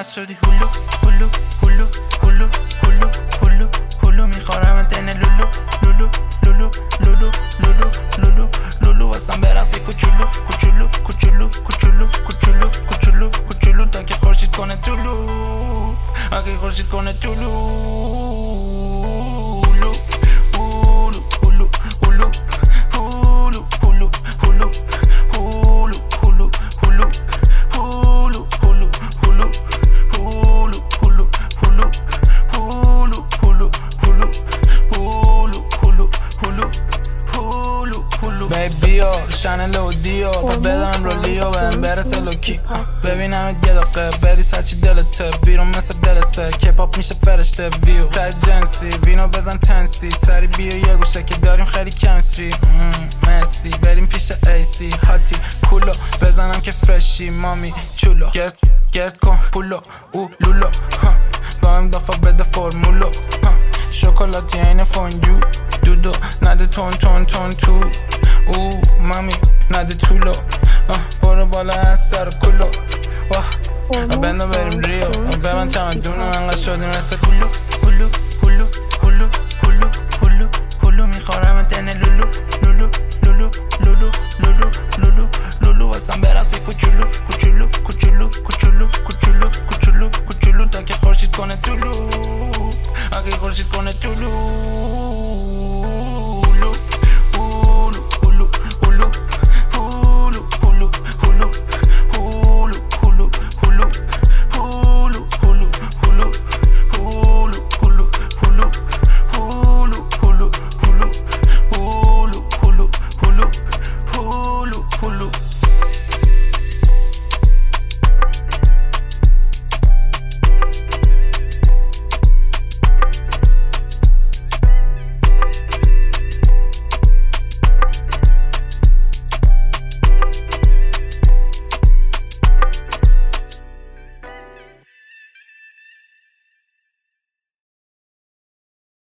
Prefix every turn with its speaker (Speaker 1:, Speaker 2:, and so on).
Speaker 1: شدی هلو هلو هلو هلو هلو هلو هلو میخورم تن لولو لولو لولو لولو لولو لولو لولو واسم برقصی کوچولو کوچولو کوچولو کوچولو کوچولو کوچولو کوچولو تا که خورشید کنه طلو اگه خورشید کنه طلو بیو شن لودیو پا بدم رو لیو بدم برسه لوکی ببینم یه دقیقه بریز هرچی دلته بیرون مثل دلسته که پاپ میشه فرشته ویو تا جنسی وینو بزن تنسی سری بیو یه گوشه که داریم خیلی کمستری مرسی بریم پیش ایسی هاتی کولو بزنم که فرشی مامی چولو گرد کن پولو او لولو با هم دفعه بده فرمولو شکلاتی این فونجو دودو نده تون تون تون تو او مامی نده طولو برو بالا از سر کلو بندو بریم ریو به من چمدونه انقدر شدیم مثل هلو هلو هلو هلو هلو هلو هلو میخورم تن لولو لولو لولو لولو لولو لولو لولو واسم برقصی کوچولو کوچولو کوچولو کوچولو کوچولو کوچولو کوچولو تا که خورشید کنه طلو اگه خورشید کنه طلو